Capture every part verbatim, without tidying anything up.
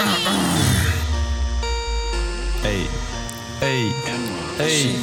Эй, эй, эй.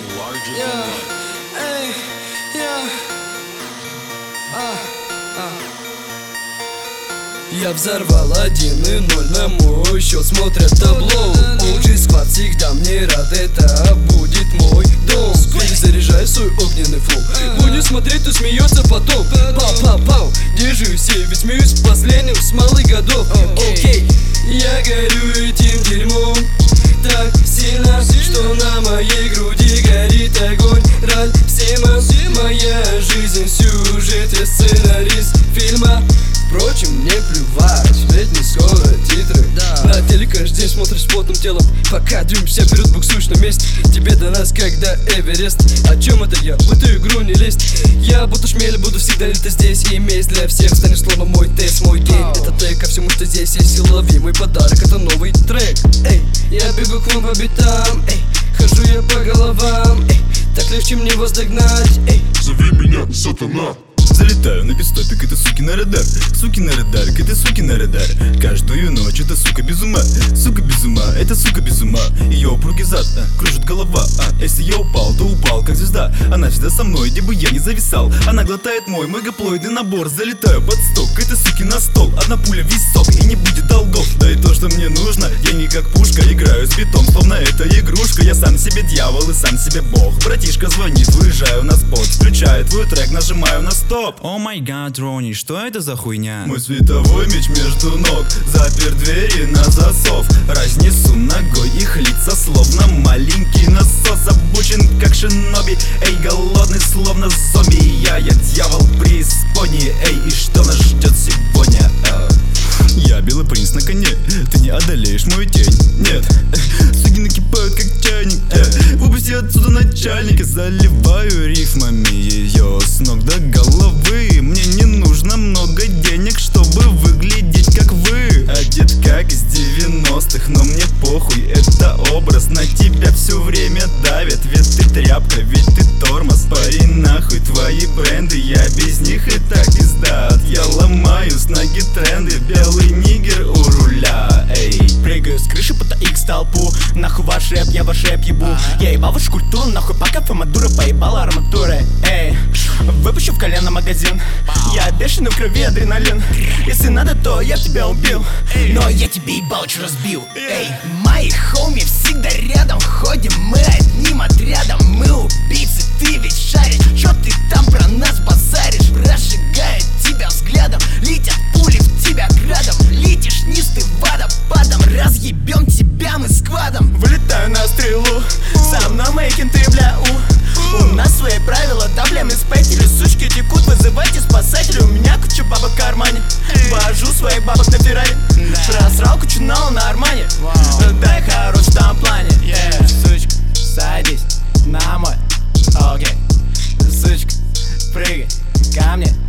Я взорвал один и ноль, на мой счет смотрят табло. о джи Squad всегда мне рад, это будет мой дом. Перезаряжай свой огненный флоу, будешь смотреть, то смеется потом. Пау-пау-пау, держусь, ведь смеюсь последним с малых годов. Окей, я горю этим дерьмом так сильно, что на моей груди горит огонь. Раль всем, моя жизнь сюжет, я сценарист фильма. Впрочем, мне плевать, ведь не скоро титры, да. На теле каждый день смотришь потным телом, пока движемся вперед, буксуешь на месте. Тебе до нас когда Эверест. О чем это я? В эту игру не лезть. Я буду шмель, буду всегда лето здесь. И месть для всех станет словно мой тест, мой день. Это тег ко всему, что здесь есть, и лови мой подарок, это новый трек. Эй, я бегу к вам по битам, эй, хожу я по головам, эй, так легче мне вас догнать, эй. Зови меня, сатана. Залетаю на пидстопик, это суки на радар. Суки на радар, это суки на радар. Каждую ночь это сука без ума. Сука без ума, это сука без ума. Ее упругий зад, а, кружит голова, а если я упал, то упал как звезда. Она всегда со мной, где бы я не зависал. Она глотает мой мегаплоидный набор. Залетаю под сток, это суки на стол. Одна пуля в висок и не будет долгов. Да и то, что мне нужно, деньги как пушка. Играю с битом, словно это игрушка. Я сам себе дьявол и сам себе бог. Братишка звонит, выезжаю на спот. Включаю твой трек, нажимаю на стоп. О май гад, Рони, что это за хуйня? Мой световой меч между ног, запер двери на засов. Разнесу ногой их лица, словно маленький насос. Обучен как шиноби, эй, голодный, словно зомби. Я, я дьявол преисподней, эй, и что нас ждет сегодня? А? Я белый принц на коне, ты не одолеешь мою тень. Нет, суки накипают как чайник, э. Выпусти отсюда начальника, заливаю рифмами ее с ног до головы. Мне не нужно много денег, чтобы выглядеть как вы. Одет как из девяностых, но мне похуй, это образ. На тебя все время давят, ведь ты тряпка, ведь ты тормоз. Парень, нахуй твои бренды, я без них и так издат. Я ломаю с ноги тренды, белый нигер у руля, эй. Прыгаю с крыши по икс толпу, нахуй ваш рэп, я ваш рэп ебу. Я ебал вашу культуру, нахуй пока фамадура поебала арматуры, эй. Выпущу в колено магазин, я бешеный в крови адреналин. Если надо, то я тебя убил, но я тебе ебалыч разбил, эй. Мои хоми всегда рядом, ходим мы одним отрядом. Мы убийцы, ты ведь шаришь, чё ты там про нас базаришь? Прожигает тебя взглядом, летят пули в тебя градом. Летишь низ ты водопадом, разъебем тебя мы сквадом. Вылетаю на стрелу, со мной мои кенты, бля, у. У нас свои правила, да, бля, мы спекеры, сучки текут, вызывайте спасателей. У меня куча бабок в кармане, вожу своих бабок на Феррари. Просрал кучу нау на Армане, да я хорош в том плане. Сучка, садись на мой, окей. Сучка, прыгай ко мне.